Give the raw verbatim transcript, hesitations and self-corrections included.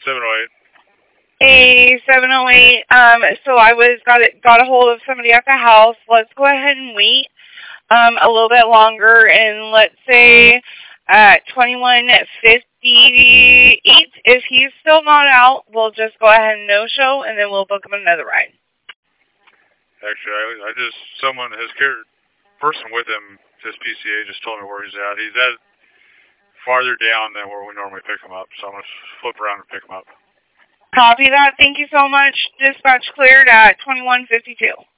seven oh eight. A seven oh eight. Um, so I was got it, got a hold of somebody at the house. Let's go ahead and wait um, a little bit longer, and let's say at twenty-one fifty-eight, if he's still not out, we'll just go ahead and no show, and then we'll book him another ride. Actually, I, I just someone his care person with him, his P C A, just told me where he's at. He's at farther down than where we normally pick him up, so I'm gonna flip around and pick him up. Copy that. Thank you so much. Dispatch cleared at twenty-one fifty-two.